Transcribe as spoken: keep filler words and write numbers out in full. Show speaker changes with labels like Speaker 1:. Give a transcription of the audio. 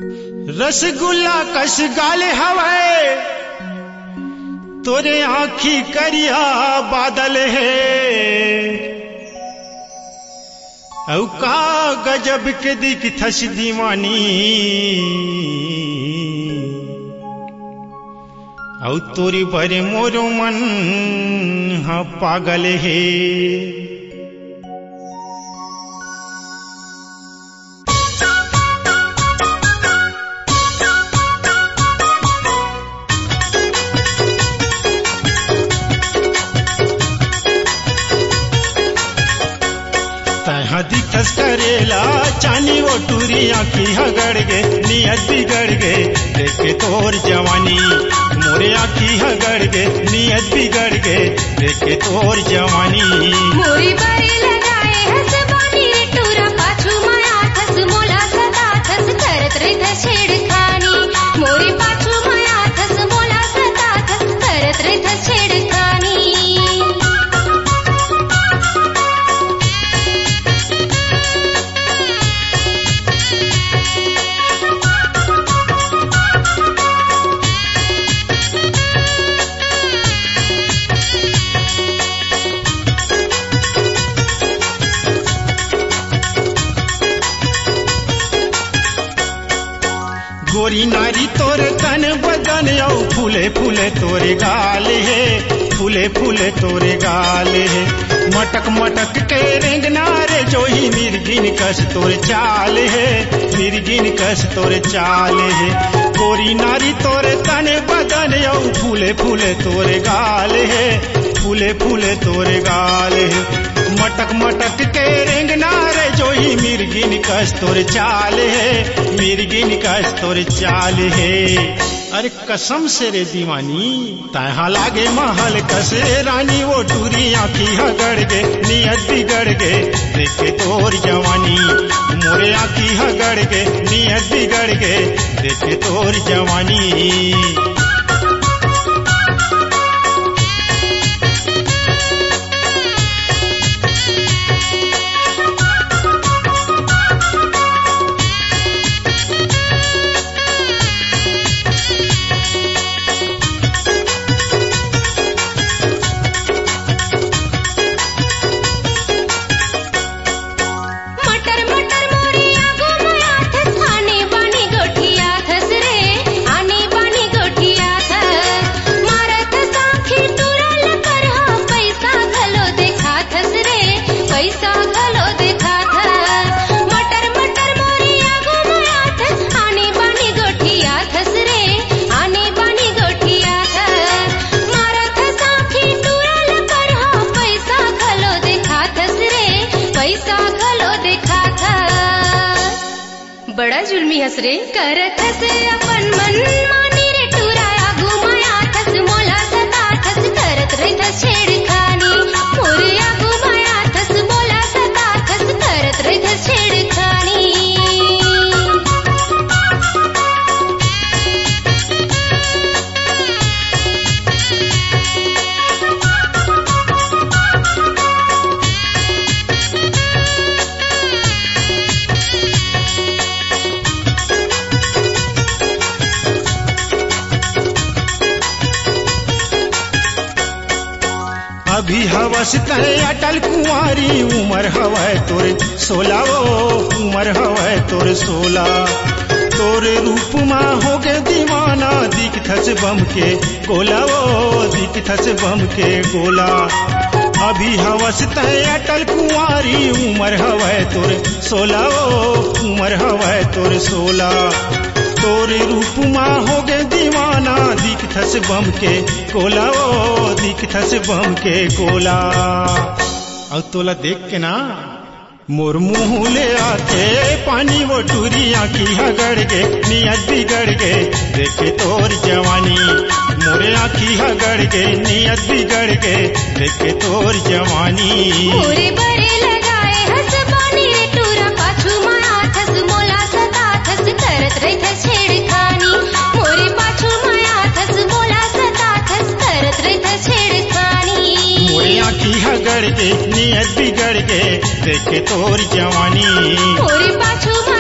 Speaker 1: रसगुल्ला कस गाले हवाए तोरे आँखी करिया बादल है औ का गजब के दिख थस दीवानी औ तोरी भरे मोरो मन हाँ पागल है। दिखस करेला चानी वो टूरी आँखी हगड़ गे नियत बिगड़ गे देखे तोर जवानी मोरे आँखी हगड़ गे नियत बिगड़ गे देखे तोर जवानी
Speaker 2: मोरी बारी लगाए हसबानी टूरा पाछू माया थस मोला सदा थस करत रे छेड़खानी मोरी पाछू माया थस मोला सदा थस करत रे छेड़खानी।
Speaker 1: गोरी नारी तोर तन बदन औ फूले फूले तोरे गाल है फूले फूले तोरे गाल है मटक मटक के रेंगनारे जो ही मिर्गिन कस तोर चाल है मिर्गिन कस तोर चाल है। गोरी नारी तोर तन बदन औ फूले फूले तोरे गाल है फूले फूले तोरे गाल है मटक मटक के रेंगनारे जो ही मिर्गिन कस तोर चाल है मिर्गिन कस तोर चाल है। अरे कसम से रे दीवानी तहा लागे महल कसे रानी वो टूरी आँखी हगड़ गे नियत बिगड़ गे देखे तोर जवानी मोरे आँखी हगड़ गे नियत बिगड़ गे देखे तोर जवानी।
Speaker 2: बड़ा जुल्मी हस रे करत हसे अपन मन मानी रे टूराया घुमाया थस मोला सता थस करत रे थस छेड़खानी मोरिया घुमाया थस मोला सता थस करत रे थस छेड़खानी।
Speaker 1: अभी हवस तय अटल कुंवारी उमर हवै तोरे सोला वो उमर हवै तोरे सोला तोरे रूप मा हो गए दीवाना दिख थस बम के गोला वो दिख थस बम के गोला। अभी हवस तय अटल कुंवारी उमर हवै तोरे सोला वो उमर हवै तोरे सोला तोरे रूप मा हो गए दीवाना दिख थस बम के गोला ओ दिख थस बम के गोला। और तोला देख के ना मोर मुँह ले आके पानी वो टूरी आँखी हगड़ गे नियत बिगड़ गे देखे तोर जवानी मोरे आँखी हगड़ गे नियत बिगड़ गे देखे तोर जवानी।
Speaker 2: मोरे बरे लगाए हसबानी रे टूरा पाछू माया थस मोला सता थस करत रे थस छेड़खानी मोरे पाछू माया थस मोला सता थस करत रे थस छेड़खानी
Speaker 1: मोरे आँखी हगड़ गे नियत बिगड़ गे देखे तोर जवानी
Speaker 2: मोरे पाछू